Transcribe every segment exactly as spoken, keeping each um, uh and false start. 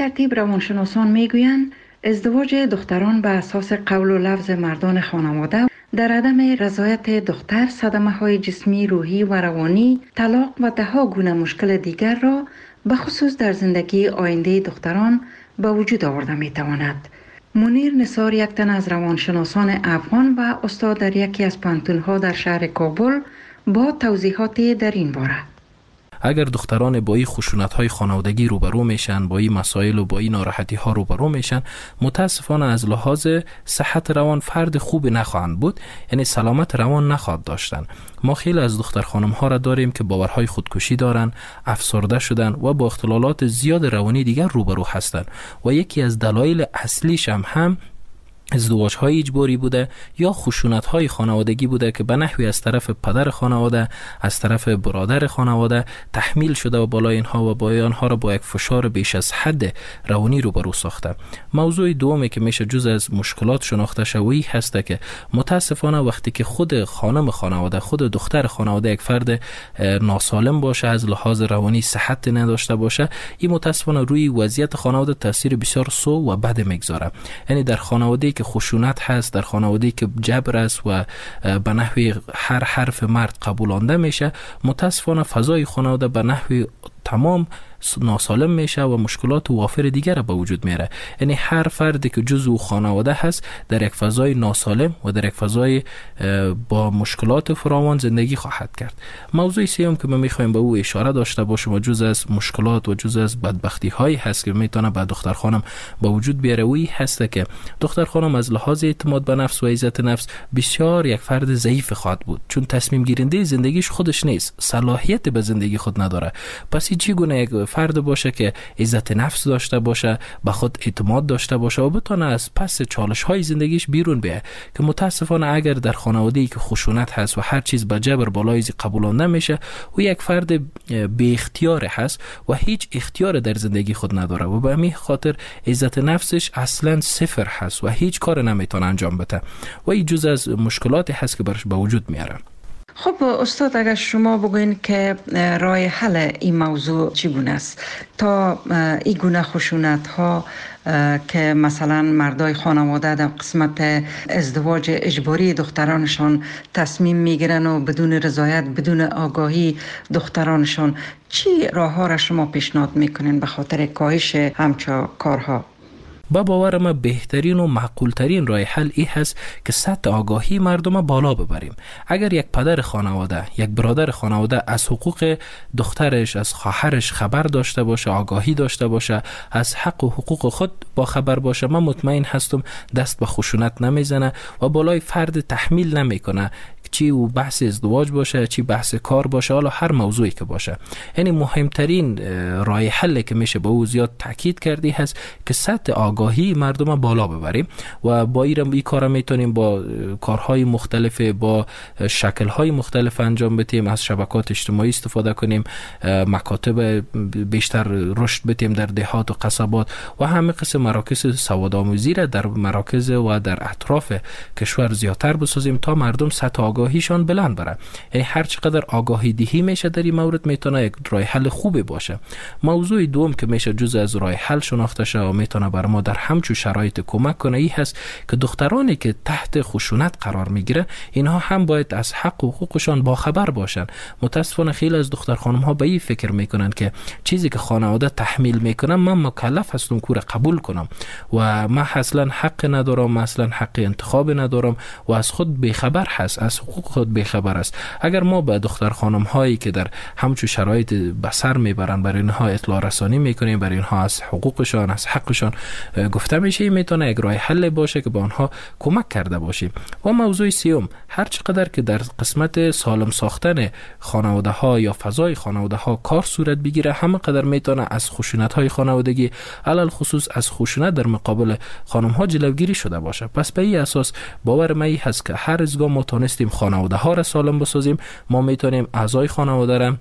ترتیب روانشناسان میگویند ازدواج دختران به اساس قول و لفظ مردان خانواده در عدم رضایت دختر صدمه های جسمی، روحی و روانی، طلاق و ده ها گونه مشکل دیگر را به خصوص در زندگی آینده دختران به وجود آورده می تواند. منیر نثار، یک تن از روانشناسان افغان و استاد در یکی از پانتون‌ها در شهر کابل، با توضیحاتی در این باره. اگر دختران با این خشونت‌های خانوادگی روبرو میشن، با این مسائل و با این ناراحتی‌ها روبرو میشن، متاسفانه از لحاظ صحت روان فرد خوب نخواهند بود، یعنی سلامت روان نخواهد داشتن. ما خیلی از دختر خانم‌ها را داریم که باورهای خودکشی دارن، افسرده شدن و با اختلالات زیاد روانی دیگر روبرو هستند و یکی از دلایل اصلیش هم هم ازدواج های اجباری بوده یا خشونت های خانوادگی بوده که به نحوی از طرف پدر خانواده، از طرف برادر خانواده تحمیل شده و بالای اینها و با آنها را با یک فشار بیش از حد روانی روبرو ساخته. موضوع دومی که میشه جز از مشکلات شناخته شوی هسته که متاسفانه وقتی که خود خانم خانواده، خود دختر خانواده یک فرد ناسالم باشه، از لحاظ روانی صحت نداشته باشه، این متاسفانه روی وضعیت خانواده تاثیر بسیار سو و بد میگذاره. یعنی در خانواده که خشونت هست، در خانواده که جبر است و به نحوی هر حرف مرد قبولانده میشه، متاسفانه فضای خانواده به نحوی تمام ناسالم میشه و مشکلات وافر دیگر به وجود میاره. یعنی هر فردی که جزو خانواده هست در یک فضای ناسالم و در یک فضای با مشکلات فراوان زندگی خواهد کرد. موضوع سوم که ما میخوایم به او اشاره داشته باشیم و جز از مشکلات و جز از بدبختی هایی هست که میتونه به دختر خانم به وجود بیاره، وی هست که دختر خانم از لحاظ اعتماد به نفس و عزت نفس بسیار یک فرد ضعیف خواهد بود، چون تصمیم گیرنده زندگیش خودش نیست، صلاحیت به زندگی خود نداره. پس چی گونه یک فرد باشه که عزت نفس داشته باشه، به خود اعتماد داشته باشه و بتونه از پس چالش های زندگیش بیرون بیه، که متاسفانه اگر در خانواده‌ای که خشونت هست و هر چیز به جبر بالای قبولانده میشه، او یک فرد بی اختیار هست و هیچ اختیار در زندگی خود نداره و به همین خاطر عزت نفسش اصلا صفر هست و هیچ کار نمیتونه انجام بده و این جز از مشکلاتی هست که برش به وجود میاره. خب استاد، اگر شما بگوین که راه حل این موضوع چگونه است تا این گونه خشونت ها که مثلا مردای خانواده در قسمت ازدواج اجباری دخترانشان تصمیم میگیرن و بدون رضایت، بدون آگاهی دخترانشان، چی راه ها را شما پیشنهاد میکنین به خاطر کاهش همچون کارها؟ با باور ما بهترین و معقولترین راه حل این هست که سطح آگاهی مردم بالا ببریم. اگر یک پدر خانواده، یک برادر خانواده از حقوق دخترش، از خواهرش خبر داشته باشه، آگاهی داشته باشه، از حق و حقوق خود با خبر باشه، من مطمئن هستم دست به خشونت نمیزنه و بالای فرد تحمیل نمیکنه، چی او بحث ازدواج باشه، چی بحث کار باشه، حالا هر موضوعی که باشه. یعنی مهمترین راه حل که میشه به او زیاد تاکید کردی هست که سطح آگاهی مردم بالا ببریم و با این ای کار میتونیم با کارهای مختلف، با شکلهای مختلف انجام بدیم، از شبکات اجتماعی استفاده کنیم، مکاتب بیشتر رشد بدیم در دهات و قصبات و همه قسم مراکز سوادآموزی را در مراکز و در اطراف کشور زیادتر بسازیم تا مردم سطح آگاهیشان بلند بره. یعنی هر چقدر آگاهی دهی میشه در این مورد میتونه یک راه حل خوبی باشه. موضوع دوم که میشه جز از راه حل شناخته شه و میتونه بر ما در همچون شرایط کمک کنه ای هست که دخترانی که تحت خشونت قرار میگیره اینها هم باید از حق و حقوقشان باخبر باشن. متاسفانه خیلی از دختر خانم ها به این فکر میکنن که چیزی که خانواده تحمیل میکنن من مکلف هستم که قبول کنم و من اصلا حق ندارم، اصلا حق انتخاب ندارم و از خود بیخبر هست، از حقوق خود بیخبر است. اگر ما به دختر خانم هایی که در همچون شرایط بسر میبرن برای اینها اطلاع رسانی میکنیم، برای اینها از حقوقشان، از حقشان گفته میشه، میتونه یک راه حل باشه که به آنها کمک کرده باشیم. و موضوع سوم، هر چقدر که در قسمت سالم ساختن خانواده ها یا فضای خانواده ها کار صورت بگیره، همه قدر میتونه از خشونت های خانوادگی، علل خصوص از خشونت در مقابل خانم ها جلوگیری شده باشه. پس به این اساس باور من هست که هر از گاه ما تونستیم خانواده ها را سالم بسازیم، ما میتونیم اعضای خانواده را،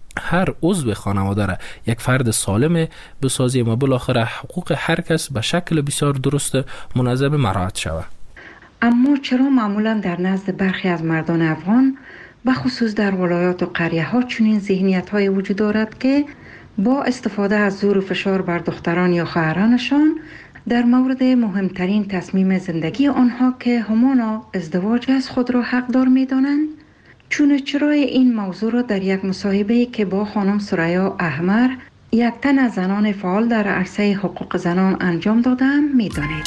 هر عضو خانواده را یک فرد سالم بسازیم و بالاخره حقوق هر کس به شکل بسیار درست منظم مراعات شود. اما چرا معمولا در نزد برخی از مردان افغان، به خصوص در ولایات و قریه ها، چنین ذهنیت های وجود دارد که با استفاده از زور و فشار بر دختران یا خواهرانشان در مورد مهمترین تصمیم زندگی آنها که همانا ازدواج از خود را حقدار می دانند. چون چرای این موضوع را در یک مصاحبه که با خانم ثریا احمر، یک تن از زنان فعال در عرصه حقوق زنان انجام دادم می دانید.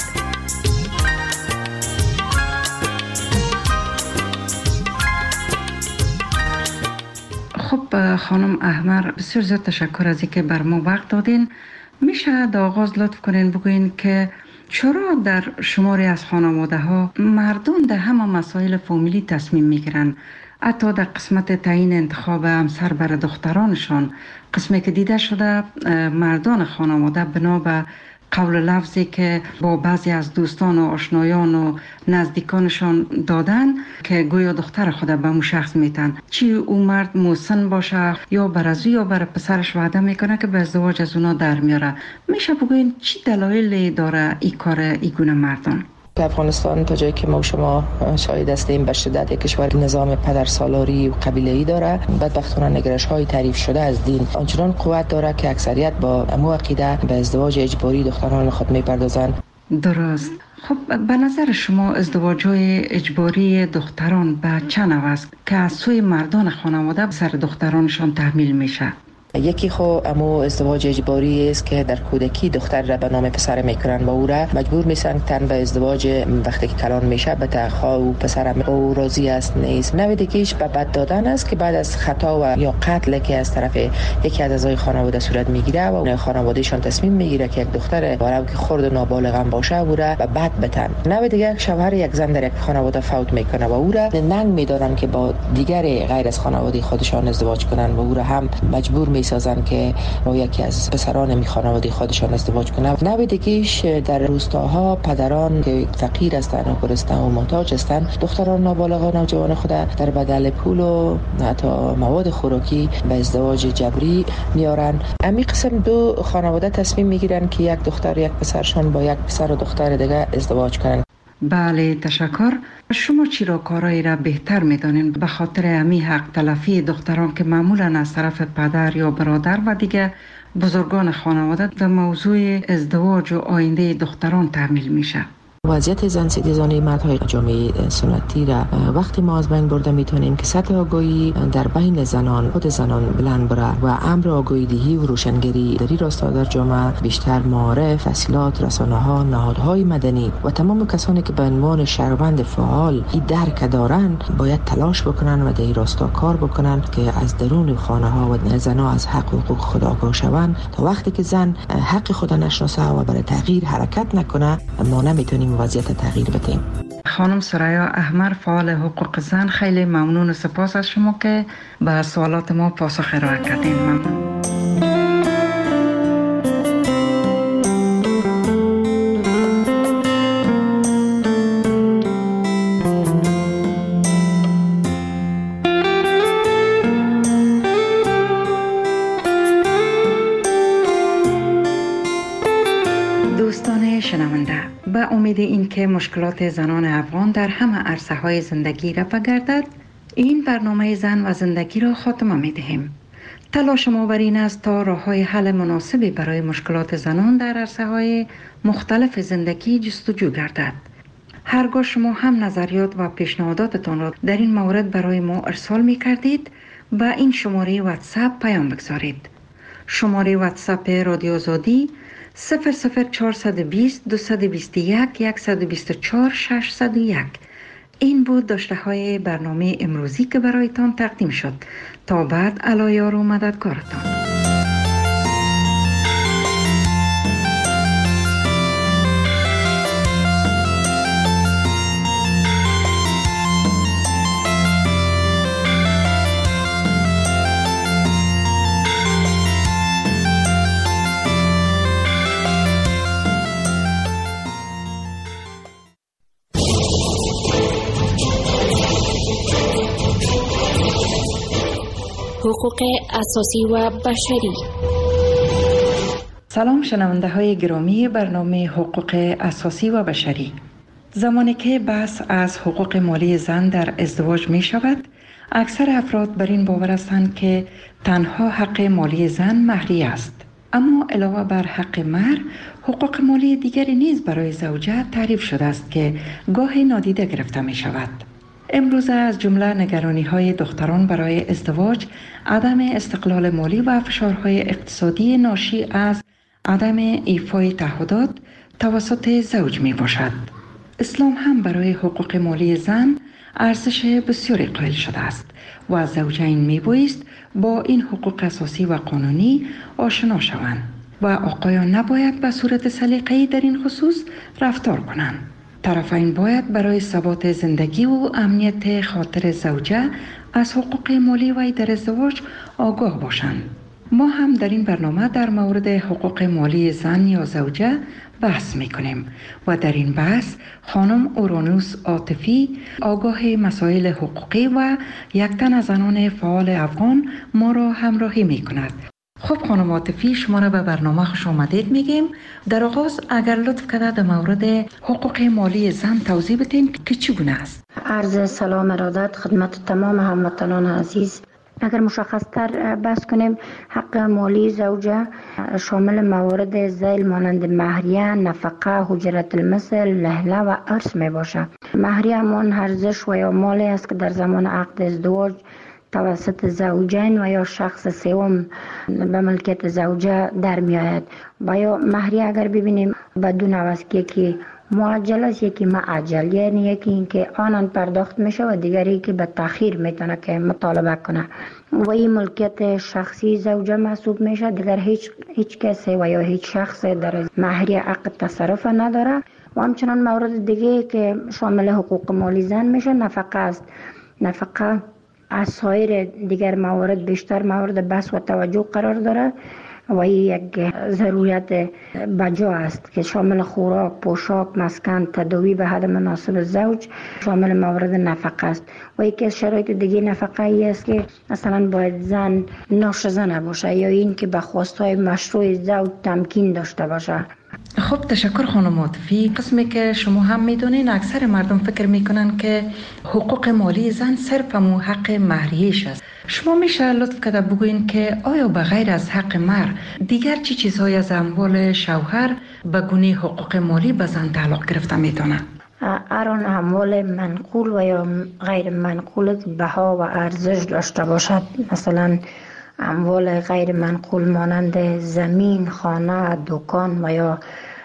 خب خانم احمر، بسیار زیاد تشکر از اینکه بر ما وقت دادین. میشه در آغاز لطف کنین بگوین که چرا در شماری از خانواده ها مردم در همه مسائل فامیلی تصمیم میگیرن، حتی در قسمت تعیین انتخاب همسر برای دخترانشان، قسمی که دیده شده مردان خانواده بنا به قول لفظی که با بعضی از دوستان و آشنایان و نزدیکانشان دادن که گویا دختر خود به اون شخص میتن، چی او مرد مسن باشه یا برازو یا برای پسرش وعده میکنه که به ازدواج از اونا در میاره. میشه بگوین چی دلایلی داره این کار این گونه مردان؟ افغانستان تا جایی که ما و شما شاهد هستیم به شدت یک کشور نظام پدرسالاری و قبیله‌ای داره. بدبختانه نگرش‌های تعریف شده از دین آنچنان قوت داره که اکثریت با امو عقیده به ازدواج اجباری دختران خود میپردازند. درست. خب به نظر شما ازدواج‌های اجباری دختران به چه نوع است که از سوی مردان خانواده سر دخترانشان تحمیل میشه؟ یکی خو امو ازدواج اجباری است که در کودکی دختر را به نام پسر میکنن و او را مجبور میسن تن به ازدواج وقتی که کلان میشه به تخا و پسر او راضی است نیست. نوع دیگه‌اش به بد دادن است که بعد از خطا و یا قتل که از طرف یکی از اعضای خانواده صورت میگیره و خانوادهشان تصمیم میگیره که یک دختر ولو که خرد و نابالغ هم باشه او را به بد بتن. نوع دیگه شوهر یک زن در یک خانواده فوت میکنه و او را ننگ میدارن که با دیگر غیر از خانواده خودشان ازدواج کنن و او را هم مجبور می سازن که با یکی از پسران می خانواده خودشان ازدواج کنند. نوع دیگه‌اش در روستاها پدران که فقیر هستند و گرسنه و محتاج هستند دختران نابالغ و نوجوان خود در بدل پول و حتی مواد خوراکی به ازدواج جبری میارن. امی قسم دو خانواده تصمیم میگیرن که یک دختر یک پسرشان با یک پسر و دختر دیگه ازدواج کنن. بله تشکر. شما چی را کارایی را بهتر میدانین به خاطر امی حق تلفی دختران که معمولا از طرف پدر یا برادر و دیگه بزرگان خانواده در موضوع ازدواج و آینده دختران تحمیل میشه؟ وضعیت زن ستیزانه مردهای جامعه سنتی را وقتی ما از بین برده میتونیم که سطح آگاهی در بین زنان خود زنان بلند بره و امر آگاهی دهی و روشنگری در این راستا در جامعه بیشتر معارف، تحصیلات، رسانه‌ها، نهادهای مدنی و تمام کسانی که به عنوان شهروند فعال این درک دارند باید تلاش بکنن و در این راستا کار بکنن که از درون خانه‌ها و زنها از حق و حقوق خود آگاه شوند. تا وقتی که زن حق خود نشناسه و برای تغییر حرکت نکنه ما نمیتونیم وضعیت تغییر بدیم. خانم ثریا احمر فعال حقوق زن، خیلی ممنون و سپاس از شما که به سوالات ما پاسخ ارائه کردین. ممنون. دوستان شنونده، به امید این که مشکلات زنان افغان در همه عرصه های زندگی رفع گردد، این برنامه زن و زندگی را خاتمه می دهیم. تلاش ما بر این است تا راه های حل مناسبی برای مشکلات زنان در عرصه های مختلف زندگی جستجو گردد. هرگاه شما هم نظریات و پیشنهاداتتان را در این مورد برای ما ارسال می کردید، به این شماره واتساپ پیام بگذارید. شماره واتساپ رادیو آزادی صفر صفر چهارصد و بیست دویست و بیست و یک صد و بیست و چهار ششصد و یک. این بود داشته های برنامه امروزی که برایتان تقدیم شد. تا بعد علایار و مددگارتان. حقوق اساسی و بشری. سلام شنونده های گرامی برنامه حقوق اساسی و بشری. زمانی که بحث از حقوق مالی زن در ازدواج می شود، اکثر افراد بر این باور هستند که تنها حق مالی زن مهریه است. اما علاوه بر حق مهر، حقوق مالی دیگری نیز برای زوجه تعریف شده است که گاهی نادیده گرفته می شود. امروزه از جمله نگرانی های دختران برای ازدواج، عدم استقلال مالی و فشارهای اقتصادی ناشی از عدم ایفای تعهدات توسط زوج می باشد. اسلام هم برای حقوق مالی زن ارزش بسیاری قائل شده است و زوجین می بایست با این حقوق اساسی و قانونی آشنا شوند و آقایان نباید به صورت سلیقه‌ای در این خصوص رفتار کنند. طرفین باید برای ثبات زندگی و امنیت خاطر زوجه از حقوق مالی وی در ازدواج آگاه باشند. ما هم در این برنامه در مورد حقوق مالی زن یا زوجه بحث میکنیم و در این بحث خانم اورانوس عاطفی، آگاه مسائل حقوقی و یک تن از زنان فعال افغان ما را همراهی میکند. خب خانم عاطفی، شما را به برنامه خوش آمدید میگیم. در آغاز اگر لطف کرده در مورد حقوق مالی زن توضیح بدین که چگونه است؟ عرض سلام ارادت خدمت تمام هموطنان عزیز. اگر مشخص تر بحث کنیم، حق مالی زوجه شامل موارد ذیل مانند مهریه، نفقه، حجرت المثل، لهله و ارث می باشه. مهریه همان ارزش و یا مالی است که در زمان عقد ازدواج توسط زوجین و یا شخص سوم به ملکیت زوجه در می آید. و یا مهریه اگر ببینیم بدون عوض که معجل است، یکی معجل، یعنی یکی این که آنان پرداخت میشه و دیگری که به تأخیر میتونه که مطالبه کنه و این ملکیت شخصی زوجه محسوب میشه. دیگر هیچ هیچ کسی و یا هیچ شخص در مهریه عقد تصرف نداره. و همچنان مورد دیگه که شامل حقوق مالی زن میشه نفقه است. نفقه از سایر دیگر موارد بیشتر مورد بحث و توجه قرار داره و یک ضرورت بجا است که شامل خوراک، پوشاک، مسکن، تداوی به حد مناسب زوج شامل موارد نفقه است. و یکی از شرایط دیگه نفقه ای است که مثلا باید زن ناشزه نباشه یا این که به خواستهای مشروع زوج تمکین داشته باشه. خب تشکر خانم عاطفی. قسمی که شما هم میدونین اکثر مردم فکر میکنن که حقوق مالی زن صرف مو حق مهریش است. شما میشه لطف کرده بگوین که آیا بغیر از حق مهر دیگر چی چیزهای از اموال شوهر به گونه حقوق مالی به زن تعلق گرفته میتونه؟ هر اموال منقول و یا غیر منقول بها و ارزش داشته باشد، مثلا اموال غیر منقول مانند زمین، خانه، دکان و یا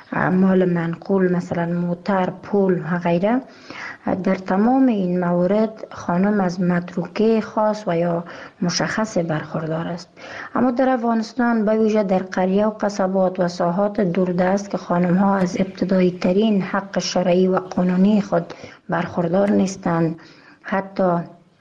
مال منقول مثلا موتر، پول و غیره، در تمام این موارد خانم از متروکه خاص و یا مشخص برخوردار است. اما در افغانستان به ویژه در قریه و قصبات و ساحات دوردست که خانم ها از ابتدایی ترین حق شرعی و قانونی خود برخوردار نیستند، حتی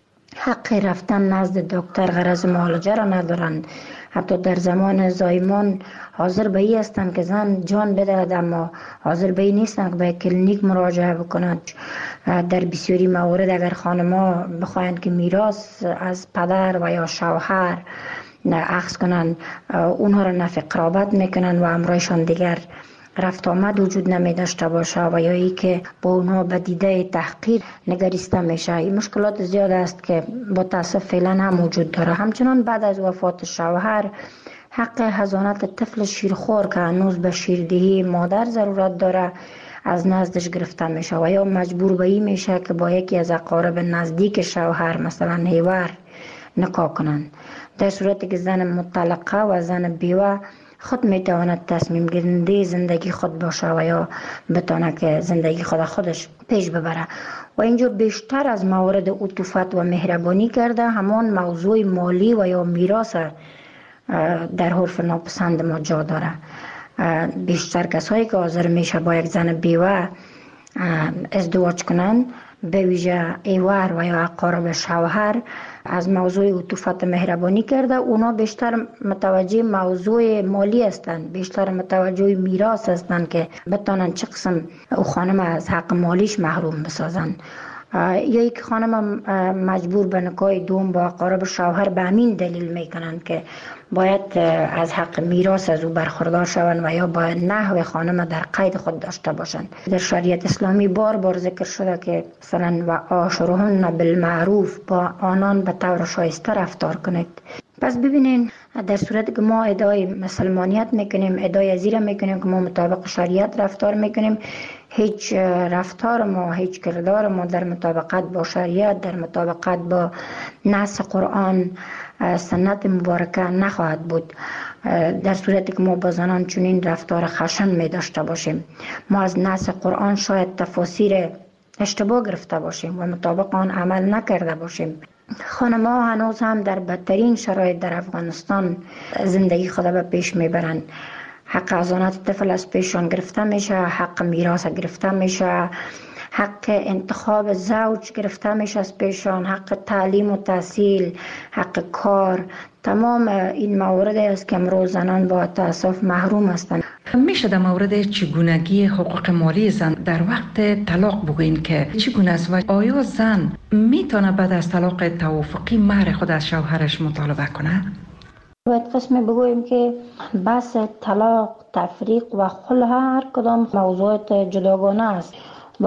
حق رفتن نزد دکتر غرض معالجه را ندارند، حتی در زمان زایمان حاضر به این هستند که زن جان بدهد اما حاضر به این نیستند که به کلینیک مراجعه بکنند. در بسیاری موارد اگر خانم‌ها بخواهند که میراث از پدر و یا شوهر اخذ کنند، اونها را نفی قرابت میکنند و امرایشان دیگر رفت آمد وجود نمی داشته باشه و یا ای که با اونها به دیده تحقیر نگریسته میشه. این مشکلات زیاد است که با تاسف فعلا هم وجود داره. همچنان بعد از وفات شوهر حق حضانت طفل شیرخوار که هنوز به شیردهی مادر ضرورت داره از نزدش گرفته میشه و یا مجبور به این میشه که با یکی از اقارب نزدیک شوهر مثلا هیور نکاح کنند. در صورتی که زن مطلقه و زن بیوه خود میتواند تصمیم گیرنده زندگی خود باشه و یا بتونه که زندگی خود خودش پیش ببره. و اینجا بیشتر از موارد عطوفت و مهربانی کرده همان موضوع مالی و یا میراث در حرف ناپسند ما جا داره. بیشتر کسایی که حاضر میشه با یک زن بیوه ازدواج کنند، به ویژه ایوار و یا اقارب شوهر، از موضوع عطوفت مهربانی کرده. اونا بیشتر متوجه موضوع مالی هستند، بیشتر متوجه میراث هستند که بتانن چه قسم او خانم از حق مالیش محروم بسازن. یا یک خانم مجبور به نکاح دوم با اقارب شوهر به همین دلیل میکنند که باید از حق میراث از او برخوردار شوند و یا باید نحو خانم در قید خود داشته باشند. در شریعت اسلامی بار بار ذکر شده که مثلا و عاشرهن بالمعروف، با آنان به طور شایسته رفتار کنید. پس ببینین در صورتی که ما ادعای مسلمانیت میکنیم، ادعای ازیره میکنیم که ما مطابق شریعت رفتار میکنیم، هیچ رفتار ما، هیچ کردار ما در مطابقت با شریعت، در مطابقت با نص قرآن سنت مبارکه نخواهد بود. در صورتی که ما با زنان چنین رفتار خشن می داشته باشیم، ما از نص قرآن شاید تفاسیر اشتباه گرفته باشیم و مطابق آن عمل نکرده باشیم. خانم ها هنوز هم در بدترین شرایط در افغانستان زندگی خود به پیش میبرند. حق ازانت طفل از پیشان گرفته میشه، حق میراث گرفته میشه، حق انتخاب زوج گرفته میشه از پیشان، حق تعلیم و تحصیل، حق کار. تمام این موارد است که امروز زنان با تاسف محروم هستند. میشه در مورد چگونگی حقوق مالی زن در وقت طلاق بگوین که چگونه است و آیا زن میتونه بعد از طلاق توافقی مهر خود از شوهرش مطالبه کنه؟ باید قسم بگوییم که بحث طلاق، تفریق و خلع هر کدام موضوعات جداگانه است و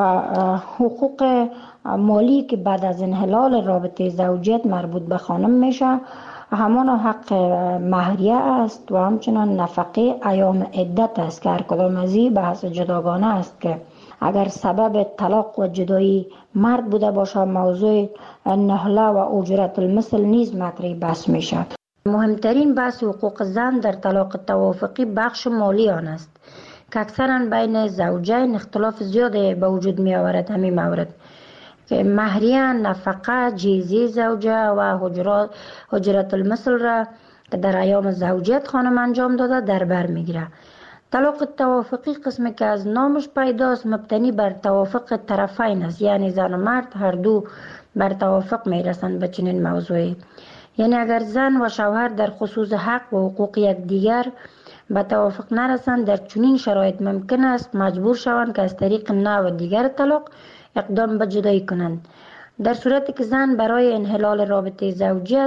حقوق مالی که بعد از انحلال رابطه زوجیت مربوط به خانم میشه همان حق مهریه است و همچنان نفقه ایام عدت است که هر کدام از این بحث جداگانه است که اگر سبب طلاق و جدایی مرد بوده باشه موضوع نهله و اجرت المثل نیز مطرح بحث میشه. مهمترین بحث حقوق زن در طلاق توافقی بخش مالی آن است که اکثرا بین زوجین اختلاف زیاد به وجود می آورد. همین مورد که مهریه، نفقه، جیزی زوجه و حجرات حجرت المثل را که در ایام زوجیت خانم انجام داده در بر می گیره. طلاق توافقی قسمی که از نامش پیداست مبتنی بر توافق طرفین است، یعنی زن و مرد هر دو بر توافق می رسند به چنین موضوعی. یعنی اگر زن و شوهر در خصوص حق و حقوق یکدیگر به توافق نرسند، در چنین شرایط ممکن است مجبور شوند که از طریق نوع دیگر طلاق اقدام به جدایی کنند. در صورتی که زن برای انحلال رابطه زوجیت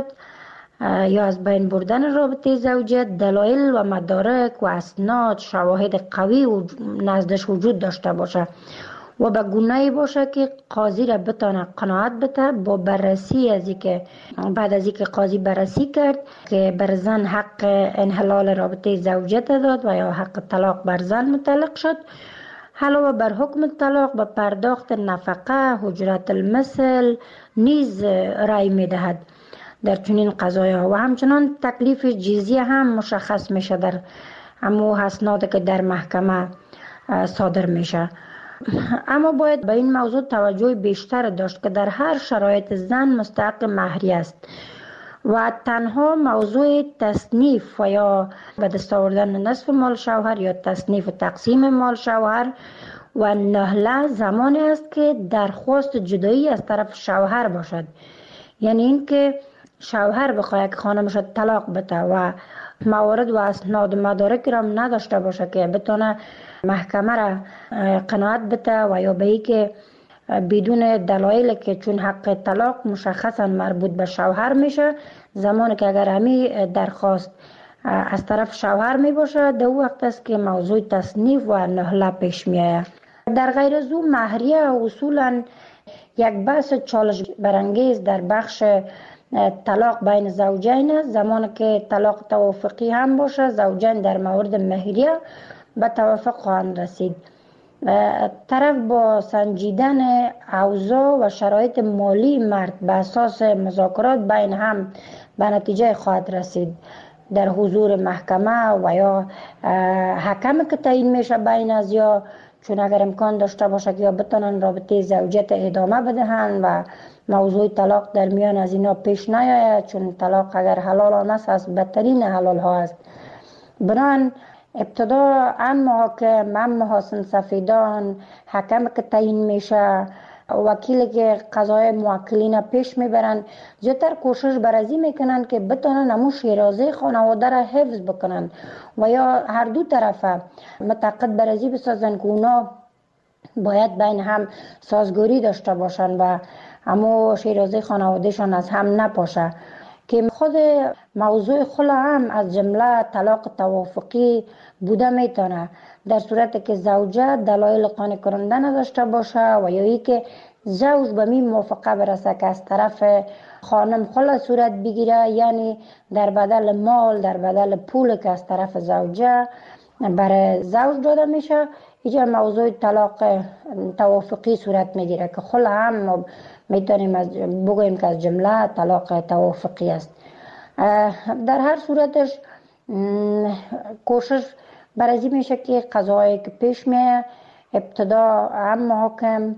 یا از بین بردن رابطه زوجیت دلایل و مدارک و اسناد شواهد قوی و نزدش وجود داشته باشه و به گونه‌ای باشه که قاضی را بتانه قناعت بده با بررسی از اینکه بعد از اینکه قاضی بررسی کرد که بر زن حق انحلال رابطه زوجیت داد و یا حق طلاق بر زن متعلق شد، علاوه بر حکم طلاق به پرداخت نفقه، حجرت المثل نیز رأی میدهد در چنین قضایا و همچنان تکلیف جزیه هم مشخص میشه در امو اسناد که در محکمه صادر میشه. اما باید به این موضوع توجه بیشتر داشت که در هر شرایط زن مستحق مهریه است و تنها موضوع تصنیف و یا به دست آوردن نصف مال شوهر یا تصنیف و تقسیم مال شوهر و نهله زمانی است که درخواست جدایی از طرف شوهر باشد. یعنی اینکه شوهر بخواهد که خانمش طلاق بده و موارد و اسناد و مدارک را نداشته باشه که بتونه محکمه را قناعت بده و یا به ای که بدون دلایل که چون حق طلاق مشخصا مربوط به شوهر میشه، زمانی که اگر همی درخواست از طرف شوهر می باشه در وقت است که موضوع تصنیف و نهله پیش می آید. در غیر از او مهریه اصولا یک بحث چالش برانگیز در بخش طلاق بین زوجین است. زمانی که طلاق توافقی هم باشه زوجین در مورد مهریه به توافق خواهند رسید. طرف با سنجیدن اوضاع و شرایط مالی مرد به اساس مذاکرات بین هم به نتیجه خواهد رسید در حضور محکمه و یا حکم که تعیین میشه بین از یا چون اگر امکان داشته باشه که یا بتونن رابطه زوجیت ادامه بدهند و موضوع طلاق در میان از اینا پیش نیاید، چون طلاق اگر حلال آن است از بدترین حلال ها است. بنان ابتدا ام محاکم، ام محاسن سفیدان، حکم که تعیین میشه، وکیلی که قضای موکلین پیش میبرن، زیادتر کوشش برازی میکنن که بتونن همون شیرازه خانواده را حفظ بکنن و یا هر دو طرفه متعاقد برازی بسازن که اونا باید بین هم سازگاری داشته باشن و همو شیرازه خانوادهشان از هم نپاشه که خود موضوع خلع هم از جمله طلاق توافقی بوده میتونه در صورتی که زوجه دلایل قانع کننده نداشته باشه و یا ای که زوج به می موافقه برسه که از طرف خانم خلع صورت بگیره، یعنی در بدل مال، در بدل پول که از طرف زوجه برای زوج داده میشه، اینجا موضوع طلاق توافقی صورت میگیره که خلع هم میتونیم از بگوییم که از جمله طلاق توافقی است. در هر صورتش کوشش برای میشه که قضایی که پیش میه ابتدا هم محاکم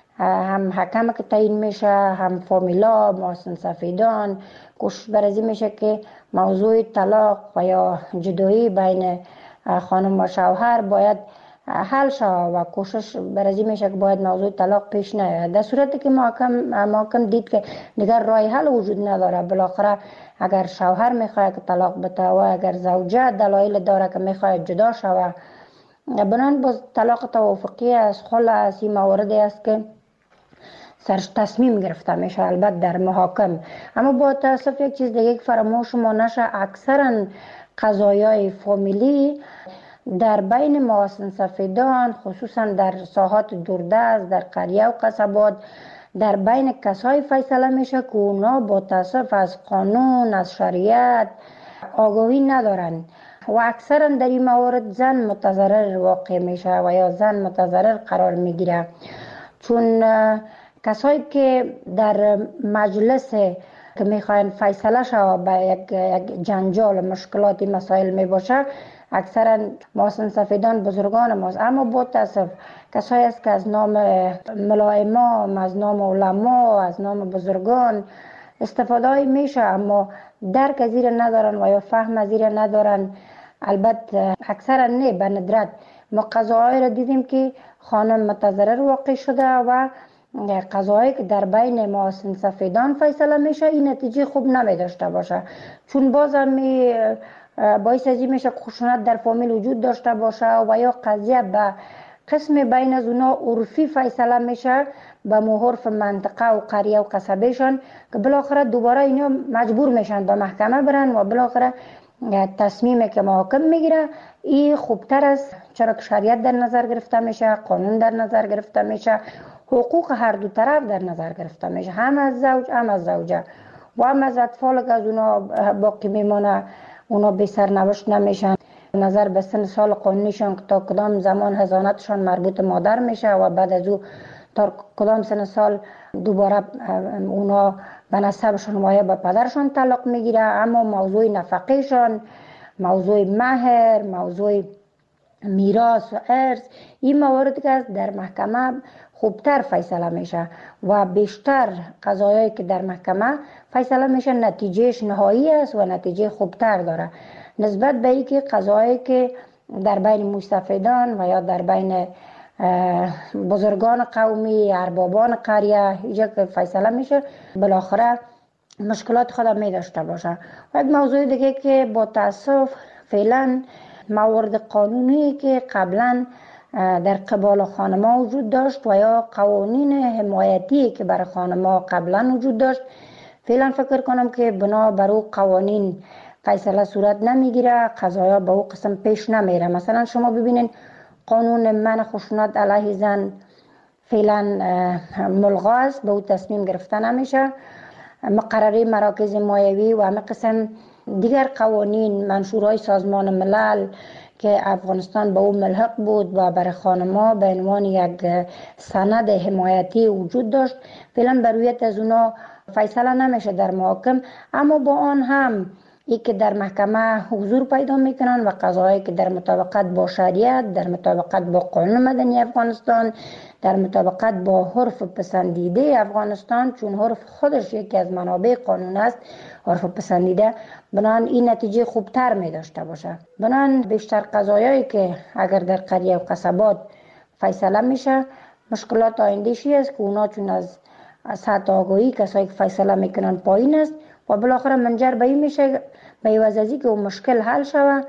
هم حکم که تعیین میشه، هم فامیلا، محسن سفیدان، کوشش برای میشه که موضوع طلاق و یا جدایی بین خانم و شوهر باید حل شود و کوشش برای میشه که باید موضوع طلاق پیش نیاید. در صورتی که محکم محکم دید که دیگر راه حل وجود نداره، بالاخره اگر شوهر میخواد که طلاق بده و اگر زوجه دلایل داره که میخواد جدا شود، بنان باز طلاق توافقی از خلع از این مواردی است که سرش تصمیم گرفته میشه البته در محاکم. اما با تاسف یک چیز دیگه فراموش ما نشه، اکثرا قضایای فامیلی در بین محسن سفیدان، خصوصا در ساحات دوردست، در قریه و قصبات، در بین کسای فیصله میشه که اونا با تاسف از قانون، از شریعت آگاهی ندارن و اکثرا در این موارد زن متضرر واقع میشه و یا زن متضرر قرار میگیره، چون کسایی که در مجلس که میخواین فیصله شود به یک, یک جنجال مشکلاتی مسائل میباشه، اکثرا محسن سفیدان بزرگان ماست. اما با تاسف کسایی است که از نام ملائمام، از نام علما، از نام بزرگان استفاده میشه اما درک از زیر ندارن و یا فهم از زیر ندارن. البته اکثرا نه، به ندرت ما قضاهای را دیدیم که خانم متضرر واقع شده و قضایی که در بین محسن سفیدان فیصله میشه این نتیجه خوب نمی داشته باشه، چون باز هم می باعث ازی میشه خشونت در فامیل وجود داشته باشه و یا قضیه به قسم بین از اونا عرفی فیصله میشه به محرف منطقه و قریه و قصبهشان که بالاخره دوباره اینا مجبور میشن به محکمه برن و بالاخره تصمیمی که محاکم میگیره این خوبتر است، چرا که شریعت در نظر گرفته میشه، قانون در نظر گرفته میشه، حقوق هر دو طرف در نظر گرفته میشه، هم از زوج هم از زوجه و هم از اطفال که از اونا باقی میمانه، اونا بی سرنوشت نمیشن. نظر به سن سال قانونیشان تا کدام زمان حضانتشان مربوط مادر میشه و بعد از او تا کدام سن سال دوباره اونا به نسبشان و به پدرشان تعلق میگیره. اما موضوع نفقهشان، موضوع مهر، موضوع میراث و ارث، این مواردی که در محکمه خوبتر فیصله میشه و بیشتر قضایایی که در محکمه فیصله میشه نتیجهش نهایی است و نتیجه خوبتر داره نسبت به اینکه قضایایی که در بین مستفیدان و یا در بین بزرگان قومی، اربابان قریه اینجا که فیصله میشه بالاخره مشکلات خود می داشته باشه. و یک موضوع دیگه که با تاسف فعلا موارد قانونی که قبلا در قبال خانم‌ها وجود داشت و یا قوانین حمایتی که برای خانم‌ها قبلا وجود داشت، فعلا فکر کنم که بنا بر او قوانین فیصله صورت نمیگیره، قضایا به او قسم پیش نمیره. مثلا شما ببینید قانون منع خشونت علیه زن فعلا ملغا است، به او تصمیم گرفته نمیشه. مقرره مراکز مایوی و همه قسم دیگر قوانین منشورهای سازمان ملل که افغانستان به او ملحق بود و برای خانم‌ها به عنوان یک سند حمایتی وجود داشت، فعلا بر رویت از اونا فیصله نمیشه در محاکم. اما با آن هم ای که در محکمه حضور پیدا میکنن و قضایی که در مطابقت با شریعت، در مطابقت با قانون مدنی افغانستان، در مطابقت با عرف پسندیده افغانستان، چون عرف خودش یکی از منابع قانون است، عرف پسندیده، بنان این نتیجه خوبتر می داشته باشه. بنان بیشتر قضایایی که اگر در قریه و قصبات فیصله میشه، مشکلات آینده‌شی است که اونا چون از سطح آگاهی کسایی که فیصله میکنن پایین است و بالاخره منجر به این میشه به عوض از که اون مشکل حل شود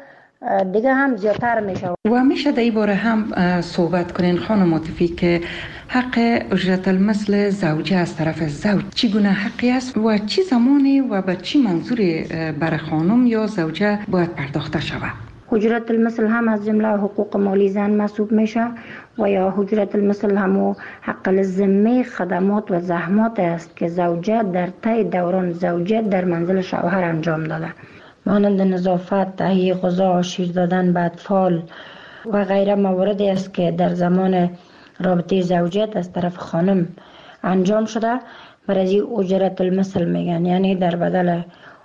دیگه هم زیادتر میشه. و میشه در این باره هم صحبت کنین خانم عاطفی که حق اجرت المثل زوجه از طرف زوج چگونه حقی است و چی زمانی و به چی منظوری برای خانم یا زوجه باید پرداخته شود؟ اجرت المثل هم از جمله حقوق مالی زن محسوب میشه و یا اجرت المثل هم حق الذمه خدمات و زحمات است که زوجه در طی دوران زوجیت در منزل شوهر انجام داده، مانند نظافت، تهیه غذا، شیر دادن به اطفال و غیره مواردی است که در زمان رابطه زوجیت از طرف خانم انجام شده. برای اجرت المثل میگن، یعنی در بدل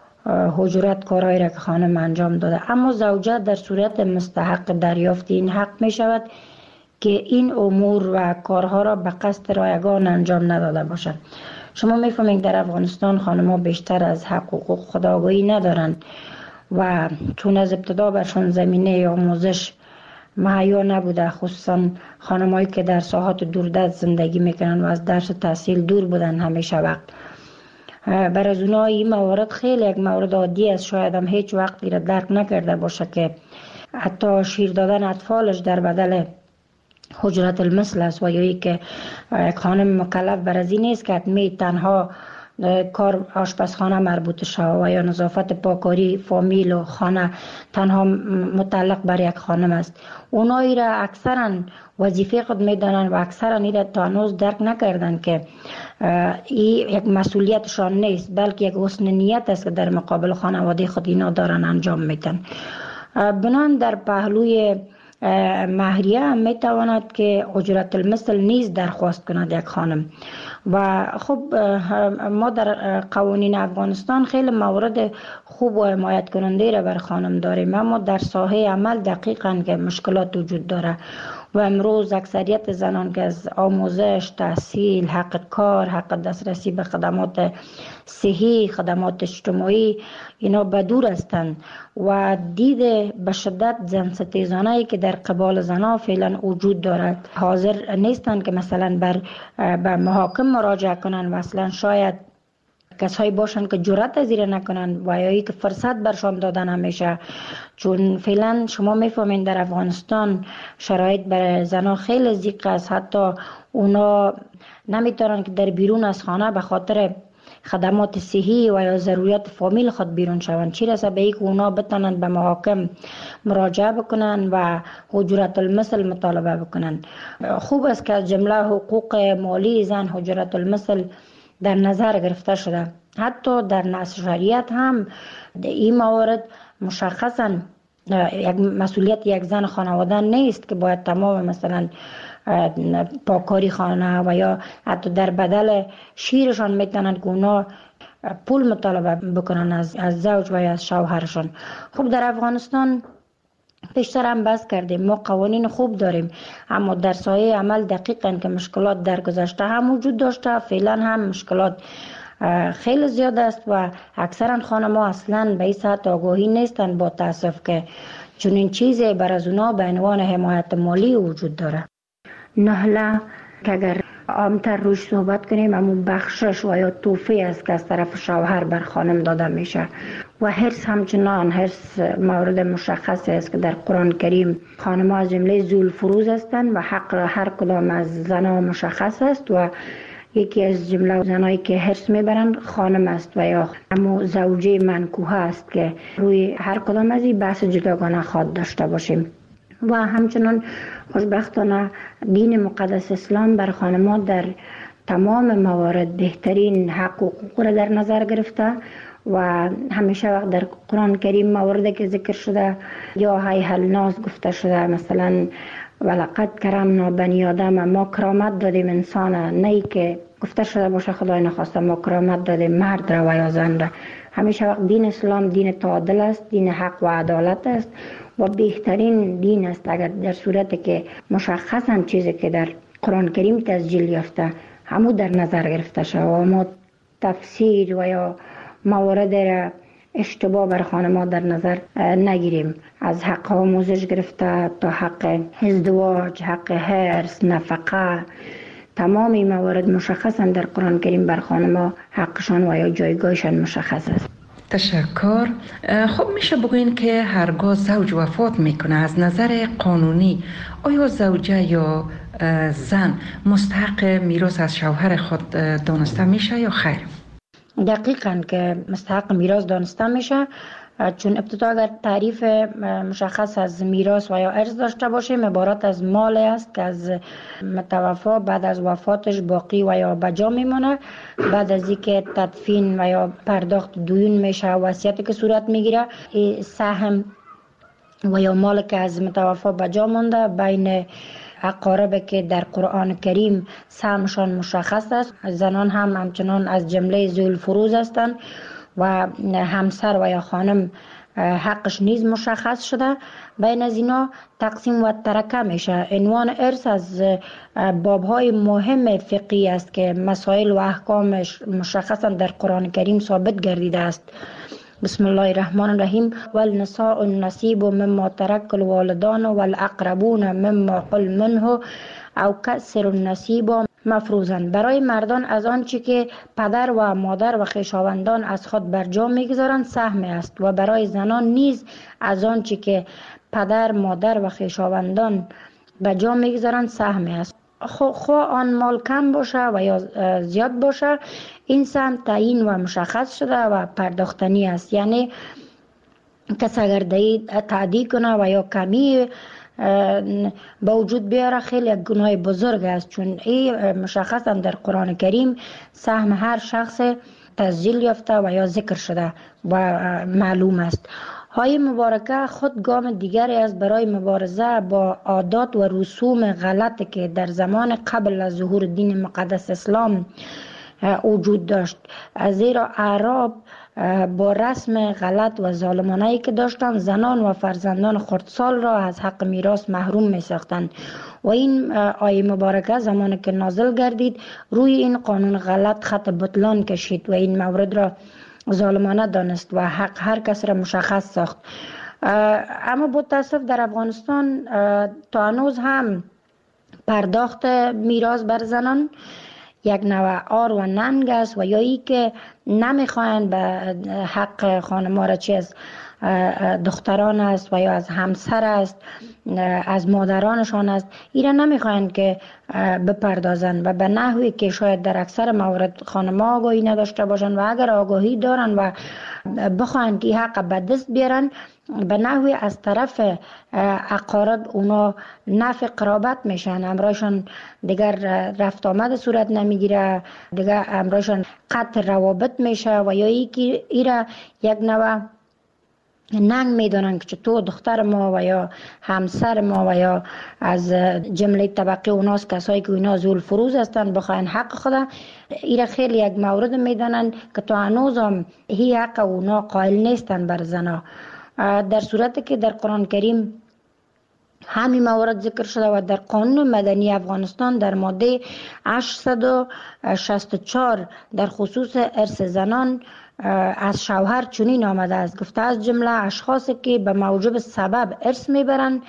اجرت کارهایی را که خانم انجام داده. اما زوجه در صورت مستحق دریافت این حق می شود که این امور و کارها را به قصد رایگان انجام نداده باشد. شما میفهمید در افغانستان خانم‌ها بیشتر از حق و حقوق خودآگاهی ندارند و چون از ابتدا برشان زمینه آموزش مهیا نبوده، خصوصا خانم‌هایی که در ساحات دوردست زندگی میکنن و از درس و تحصیل دور بودن همیشه وقت، برای از اونها این موارد خیلی یک مورد عادی است. شاید هم هیچ وقتی را درک نکرده باشه که حتی شیر دادن اطفالش در بدل اجرت المثل است و یا ای که یک خانم مکلف بر از این نیست که حتمی تنها کار آشپزخانه مربوط شود و یا نظافت پاکاری فامیل و خانه تنها متعلق بر یک خانم است. اونایی را اکثرا وظیفه خود میدانند و اکثرا این را تا هنوز درک نکردند که این یک مسئولیتشان نیست، بلکه یک حسن نیت است که در مقابل خانواده خود اینا دارن انجام میدن. بنان در پهلوی مهریه هم میتواند که اجرت المثل نیز درخواست کند یک خانم. و خب ما در قوانین افغانستان خیلی موارد خوب و حمایت کننده را بر خانم داریم، اما در ساحه عمل دقیقاً که مشکلات وجود داره و امروز اکثریت زنان که از آموزش، تحصیل، حق کار، حق دسترسی به خدمات صحی، خدمات اجتماعی اینا بدور هستند و دید به شدت زن ستیزانه‌ای که در قبال زنها فعلا وجود دارد حاضر نیستند که مثلا بر به محاکم مراجعه کنند و اصلا شاید کسایی باشند که جرأت از این نکنند و یا که فرصت برشان داده نمیشه، چون فعلا شما میفهمین در افغانستان شرایط برای زنها خیلی ضیق است. حتی اونا نمیتونن که در بیرون از خانه به خاطر خدمات صحی و یا ضروریات فامیل خود بیرون شوند، چی رسه به اینکه اونا بتونن به محاکم مراجعه بکنن و اجرت المثل مطالبه بکنن. خوب است که از جمله حقوق مالی زن اجرت المثل در نظر گرفته شده. حتی در نص شریعت هم این موارد مشخصا یک مسئولیت یک زن خانواده نیست که باید تمام مثلا پاکاری خانه و یا حتی در بدل شیرشان میتونن که اونا پول مطالبه بکنن از, از زوج و یا از شوهرشان. خب در افغانستان پیشتر هم بحث کردیم، ما قوانین خوب داریم، اما در سایه عمل دقیقاً که مشکلات در گذشته هم وجود داشته، فعلا هم مشکلات خیلی زیاد است و اکثرا خانم‌ها اصلاً به این سطح آگاهی نیستند با تاسف که چون این چیزی بر از اونا به عنوان حمایت مالی وجود داره. نهله که اگر عامتر روش صحبت کنیم اما بخشش و یا توفی است که از طرف شوهر بر خانم داده میشه و حرص همچنان حرص مورد مشخص است که در قرآن کریم خانم ها از جمله ذوالفروض هستند و حق هر کدام از زنها مشخص است و یکی از جمله زنایی که حرص میبرند خانم است و یا اما زوجه منکوحه است که روی هر کدام از این بحث جداگانه خواد داشته باشیم. و همچنان خوشبختانه دین مقدس اسلام بر خانم‌ها در تمام موارد بهترین حق و حقوق را در نظر گرفته و همیشه وقت در قرآن کریم مواردی که ذکر شده یا هی الناس گفته شده، مثلا ولقد کرمنا بنی آدم، ما کرامت دادیم انسان، نه که گفته شده باشه خدای نخواسته ما کرامت دادیم مرد را و یا زن را. همیشه وقت دین اسلام دین تعادل است، دین حق و عدالت است و بهترین دین است اگر در صورتی که مشخصا چیزی که در قرآن کریم تسجیل یافته همو در نظر گرفته شود و ما تفسیر و یا موارد را اشتباه بر خانم‌ها در نظر نگیریم، از حق آموزش گرفته تا حق ازدواج، حق حرص، نفقه، تمام این موارد مشخصا در قرآن کریم بر خانم‌ها حقشان و یا جایگاهشان مشخص است. تشکر. خب میشه بگوین که هرگاه زوج وفات میکنه از نظر قانونی آیا زوجه یا زن مستحق میراث از شوهر خود دانسته میشه یا خیر؟ دقیقاً که مستحق میراث دانسته میشه، چون ابتدا اگر تعریف مشخص از میراث و یا ارث داشته باشیم عبارت از مال است که از متوفا بعد از وفاتش باقی و یا بجا میمونه. بعد از اینکه تدفین و یا پرداخت دیون میشه، وصیتی که صورت میگیره، سهم و یا مال که از متوفا بجا مونده بین اقارب که در قرآن کریم سهمشان مشخص است. زنان هم همچنان از جمله ذوی الفروض هستند و همسر و یا خانم حقش نیز مشخص شده. بین از اینا تقسیم و ترکه میشه. عنوان ارث از بابهای مهم فقهی است که مسائل و احکامش مشخصا در قرآن کریم ثابت گردیده است. بسم الله الرحمن الرحیم. والنساء النصیب مما ترک الوالدان والاقربون مما قل منه او کسر النصیب مفروضاً. برای مردان از آنچه که پدر و مادر و خویشاوندان از خود بر جا میگذارند سهم است و برای زنان نیز از آنچه که پدر مادر و خویشاوندان بر جا میگذارند سهم است. خواه آن مال کم باشه و یا زیاد باشه، این سهم تعیین و مشخص شده و پرداختنی است. یعنی کس اگر تعدی کنه و یا کمی با وجود بیاره خیلی یک گناه بزرگ است، چون این مشخصا در قرآن کریم سهم هر شخص تسجیل یافته و یا ذکر شده و معلوم است. های مبارکه خود گام دیگری است برای مبارزه با عادات و رسوم غلطی که در زمان قبل از ظهور دین مقدس اسلام وجود داشت. زیرا اعراب با رسم غلط و ظالمانه‌ای که داشتند زنان و فرزندان خردسال را از حق میراث محروم می ساختند و این آیه مبارکه زمانی که نازل گردید روی این قانون غلط خط بطلان کشید و این مورد را ظالمانه دانست و حق هر کس را مشخص ساخت. اما با تاسف در افغانستان تا هنوز هم پرداخت میراث بر زنان یک نوع آر و ننگ است و یا ای که نمیخواین به حق خانم‌ها را چی از دختران است و یا از همسر است، از مادرانشان است، اینا نمیخواین که بپردازن و به نحوی که شاید در اکثر موارد خانم‌ها آگاهی نداشته باشن و اگر آگاهی دارن و بخواین که حق به دست بیارن به نحوی از طرف اقارب اونا نفع قرابت میشن، امرایشان دیگر رفت آمد صورت نمیگیره، دیگر امرایشان قطع روابط میشه و یا ای که ایره یک نوع ننگ میدونن که چطور دختر ما و یا همسر ما و یا از جمله طبقه اوناست کسایی که اینا ذو الفروض هستن بخواین حق خدا ایره خیلی یک مورد میدونن که تو هنوز هم هی حق اونا قائل نیستن بر زنا، در صورتی که در قرآن کریم همین موارد ذکر شده و در قانون مدنی افغانستان در ماده هشتصد و شصت و چهار در خصوص ارث زنان از شوهر چنین آمده است، گفته از جمله اشخاصی که به موجب سبب ارث میبرند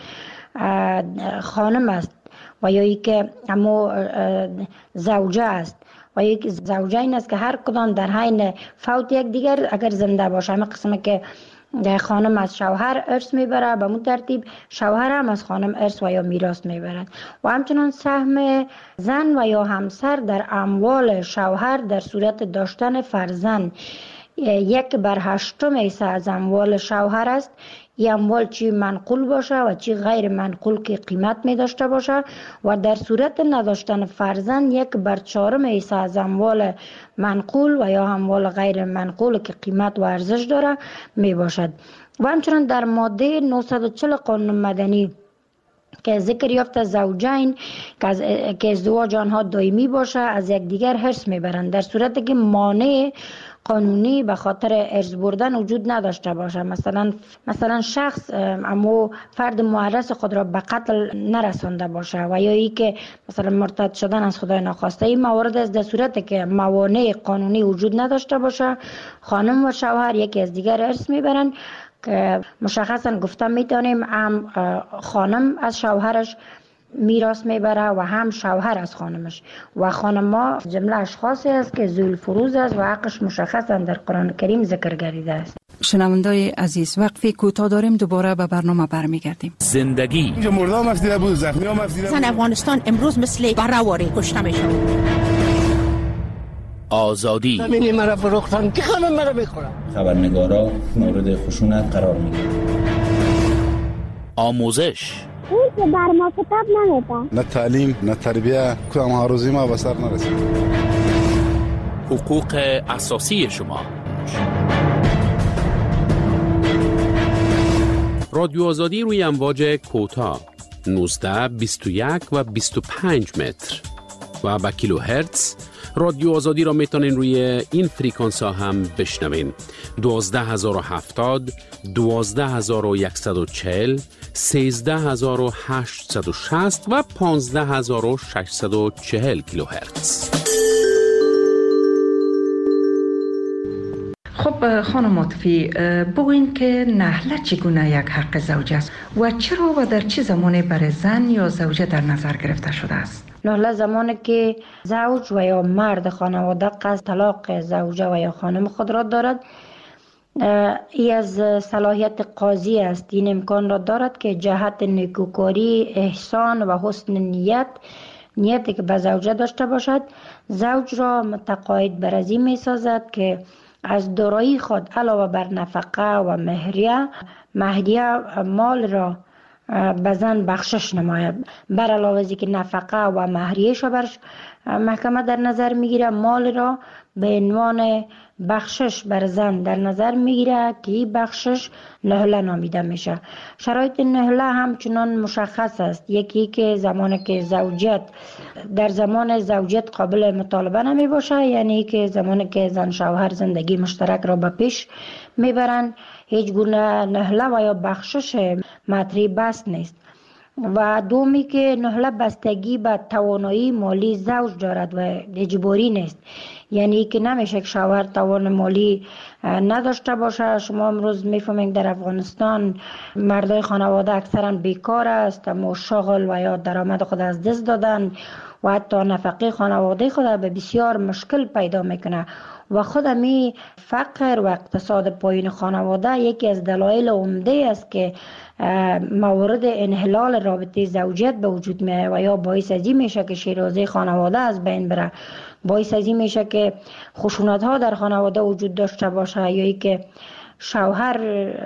خانم است و یا ای که اما زوجه است و یک زوجه این است که هر کدام در حین فوت یک دیگر اگر زنده باشه، همه قسمه که خانم از شوهر ارث میبره به مون ترتیب شوهر هم از خانم ارث و یا میراث میبرد و همچنان سهم زن و یا همسر در اموال شوهر در صورت داشتن فرزند یک بر هشتم حصه از اموال شوهر است. این اموال چی منقول باشه و چی غیر منقول که قیمت می داشته باشه و در صورت نداشتن فرزند یک بر چهارم حصه از اموال منقول و یا اموال غیر منقول که قیمت و ارزش داره می باشد. و همچنان در ماده نهصد و چهل قانون مدنی که ذکر یافته زوجین که ازدواج آنها دائمی باشه از یک دیگر حرص میبرند در صورتی که مانع قانونی به خاطر ارث بردن وجود نداشته باشه، مثلا مثلا شخص اما فرد معرض خود را به قتل نرسانده باشه و یا ای که مثلا مرتد شدن از خدای ناخواسته. این موارد است در صورتی که موانع قانونی وجود نداشته باشه خانم و شوهر یکی از دیگر ارث میبرند که مشخصا گفتم میتونیم هم خانم از شوهرش میراث میبره و هم شوهر از خانمش. و خانما جمله اشخاصی است که ذوالفروز است و حقش مشخصا در قرآن کریم ذکر گردیده است. شنوندای عزیز، وقفی کوتاه داریم، دوباره به برنامه برمیگردیم. زندگی اینجا مردم مفیده بود، زخمی ها مفیده بود. افغانستان امروز مثل برآوری کشته میشه. آزادی زمین مرا فروختن که همه مرا میخورن. خبرنگارا مورد خشونت قرار میگیرن. آموزش اون که بر ما کتاب نمیده. نه تعلیم نه تربیه، کدام هاروزی ما به سر نرسید. حقوق اساسی شما. رادیو آزادی روی امواج کوتاه نوزده، بیست و یک و بیست و پنج متر و با کیلو هرتز. رادیو آزادی را میتونین روی این فریکانس ها هم بشنوین. دوازده هزار و هفتاد، دوازده هزار و صد و چهل، سیزده هزار و هشتصد و شصت و پانزده هزار و ششصد و چهل کیلو هرتز. خب خانم عاطفی، بگوین که نحله چگونه یک حق زوج است و چرا و در چه زمانی برای زن یا زوجه در نظر گرفته شده است؟ نحله زمانی که زوج و یا مرد خانواده قصد طلاق زوجه و یا خانم خود را دارد، ای از صلاحیت قاضی است. این امکان را دارد که جهت نیکوکاری، احسان و حسن نیت نیتی که به زوجه داشته باشد، زوج را متقاعد بر از این می سازد که از دارایی خود علاوه بر نفقه و مهریه مهریه مال را به زن بخشش نماید. بر علاوه از که نفقه و مهریه‌اش را بر محکمه در نظر میگیره، مال را به عنوان بخشش بر زن در نظر میگیره که این بخشش نهله نامیده میشه. شرایط نهله همچنان مشخص است. یکی که زمانی که زوجیت در زمان زوجیت قابل مطالبه نمی باشه، یعنی که زمانی که زن شوهر زندگی مشترک را به پیش میبرن، هیچ گونه نهله و یا بخشش مطرح بس نیست. و دومی که نهله بستگی به توانایی مالی زوج دارد و اجباری نیست، یعنی که نمیشه که شوهر توان مالی نداشته باشه. شما امروز میفهمید در افغانستان مردای خانواده اکثرا بیکار است، اما شغل و یا درآمد خود از دست دادن و حتی نفقه خانواده خود به بسیار مشکل پیدا میکنه. و خود می فقر و اقتصاد پایین خانواده یکی از دلایل عمده است که موارد انحلال رابطه زوجیت به وجود میاد و یا باعث از این میشه که شیرازه خانواده از بین بره، باعث از این میشه که خشونت ها در خانواده وجود داشته باشه، یا ای که شوهر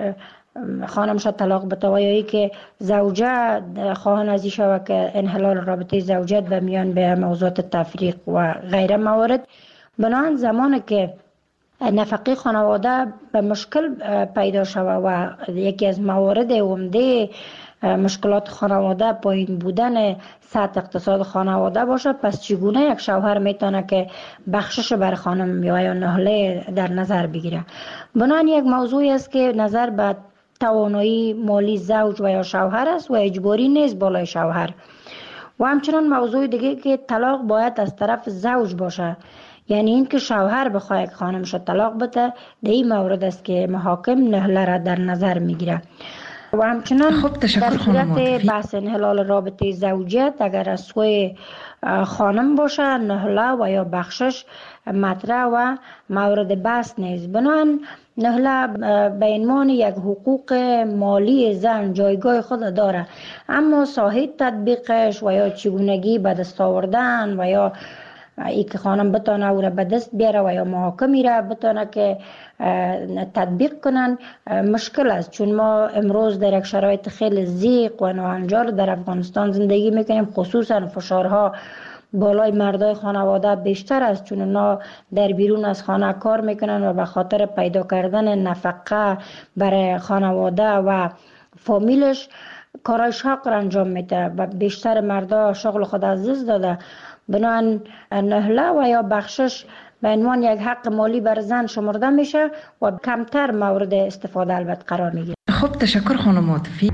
خانمش طلاق بده و یا ای که زوجه خواهان از این شود که انحلال رابطه زوجیت به میان به موضوعات تفریق و غیره موارد. بنابراین زمانی که نفقه خانواده به مشکل پیدا شود و یکی از موارد عمده مشکلات خانواده پایین بودن سطح اقتصاد خانواده باشه، پس چگونه یک شوهر میتونه که بخشش بر خانم یا نهله در نظر بگیره؟ بنابراین یک موضوعی است که نظر به توانایی مالی زوج و یا شوهر است و اجباری نیست بالای شوهر. و همچنان موضوع دیگه که طلاق باید از طرف زوج باشه، یعنی این که شوهر بخواه که خانمش طلاق بده، در این مورد است که محاکم نهله را در نظر میگیره. و همچنان خب در صورت بحث انحلال رابطه زوجیت اگر از سوی خانم باشه، نهله و یا بخشش مطرح و مورد بحث نیست. بنابراین نهله به عنوان یک حقوق مالی زن جایگاه خود داره، اما ساحه تطبیقش و یا چگونگی به دست آوردن و یا ای که خانم بتانه او را به دست بیاره و یا محاکمی را بتانه که تطبیق کنن مشکل است، چون ما امروز در یک شرایط خیلی ضیق و ناهنجار در افغانستان زندگی میکنیم. خصوصا فشارها بالای مردای خانواده بیشتر است، چون اونا در بیرون از خانه کار میکنن و به خاطر پیدا کردن نفقه برای خانواده و فامیلش کارهای شاق را انجام میده و بیشتر مردا شغل خود از دست داده. بنابراین نهله و یا بخشش به عنوان یک حق مالی بر زن شمرده میشه و کمتر مورد استفاده البته قرار میگیره. خب تشکر خانم عاطفی.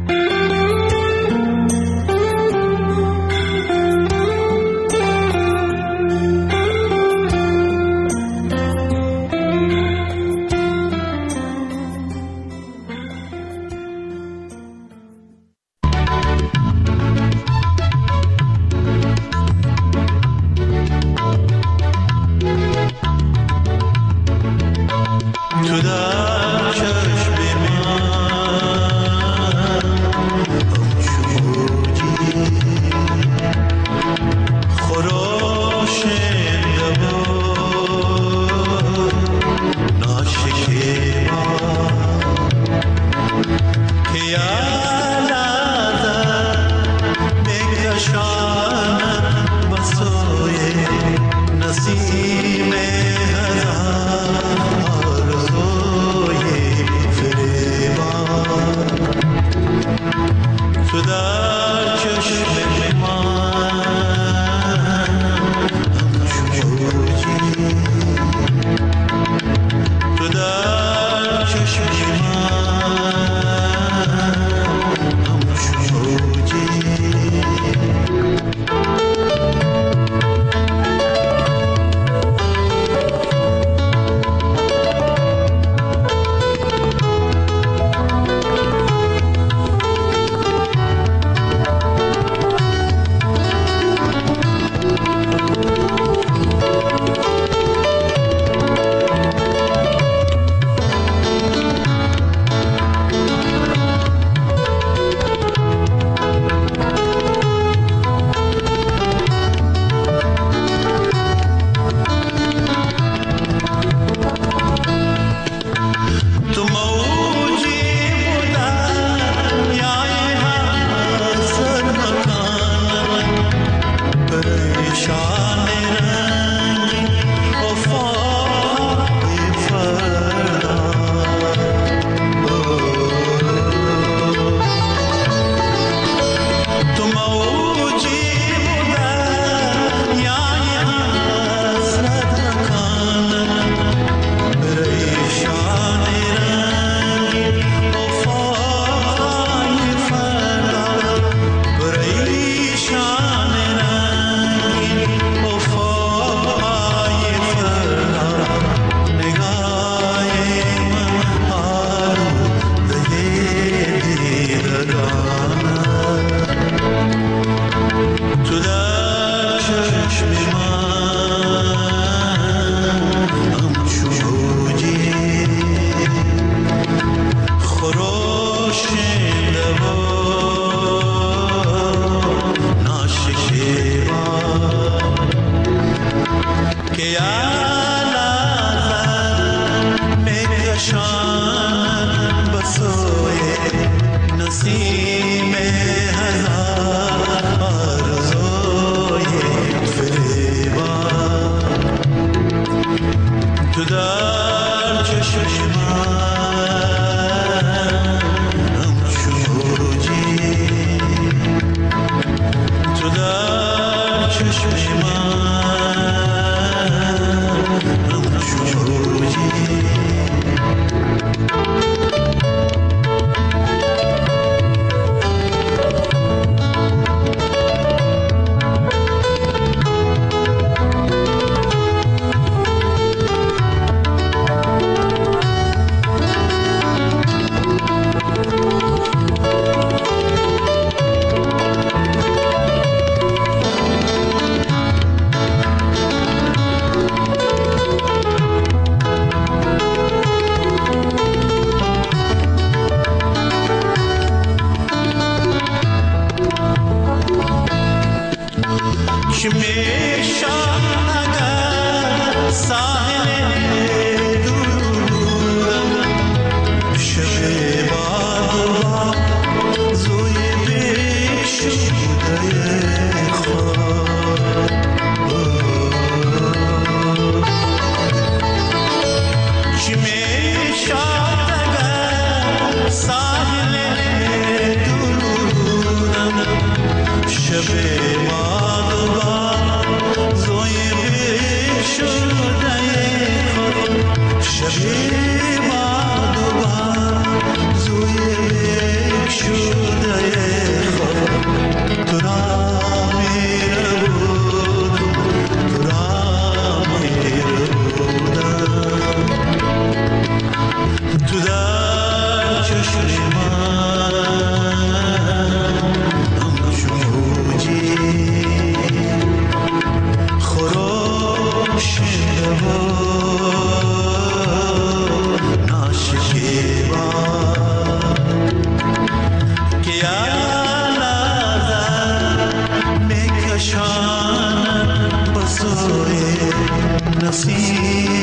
نصیب